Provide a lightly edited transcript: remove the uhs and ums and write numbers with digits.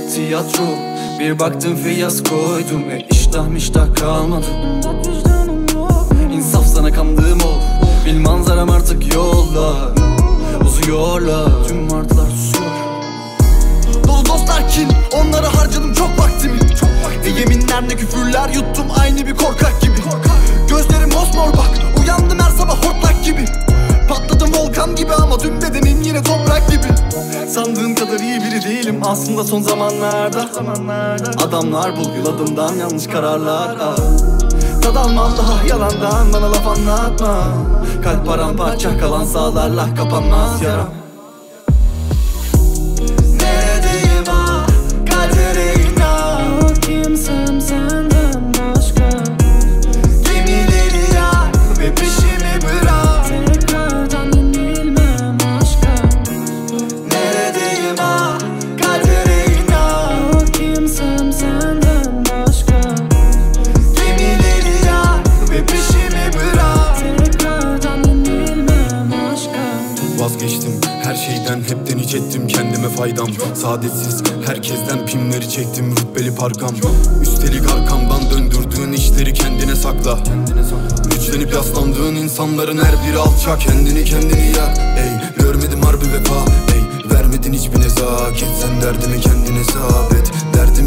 tiyatro. Bir baktım fiyaskoydum, iştah kalmadı. İnsaf sana kandığım ol, bil manzaram artık yollar. Uzuyorlar, tüm martılar susuyor. Dolu dostlar kin, onlara harcadım çok vaktimi. Yeminler ne küfürler yuttum aynı bir korkak gibi. Gözlerim mosmor bak, uyandım her sabah hortlak gibi. Patladım volkan gibi ama tüm bedenim yine toprak gibi. Sandığım kadar iyi biri değilim aslında son zamanlarda. Adamlar bulgul adımdan yanlış kararlar. Tad almam daha yalandan, bana laf anlatma. Kalp paramparça kalan sağlarla kapanmaz yaram. Neredeyim ah, kadere inan. Yok kimsem senden başka. Gemileri yak ve peşimi bırak. Tekrardan yenilmem aşka. Neredeyim ah, kadere inan. Yok kimsem senden başka. Gemileri yak ve peşimi bırak. Tekrardan yenilmem aşka. Vazgeçtim her şeyden, hepten hiç ettim kendime faydam. Saadetsiz herkesten pimleri çektim, rütbeli parkam. Üstelik arkamdan döndürdüğün işleri kendine sakla. Güçlenip yaslandığın insanların her biri alçak. Kendini yak, ey görmedim harbi vefa, ey vermedin hiçbir nezaket. Sen derdimi kendine sabit,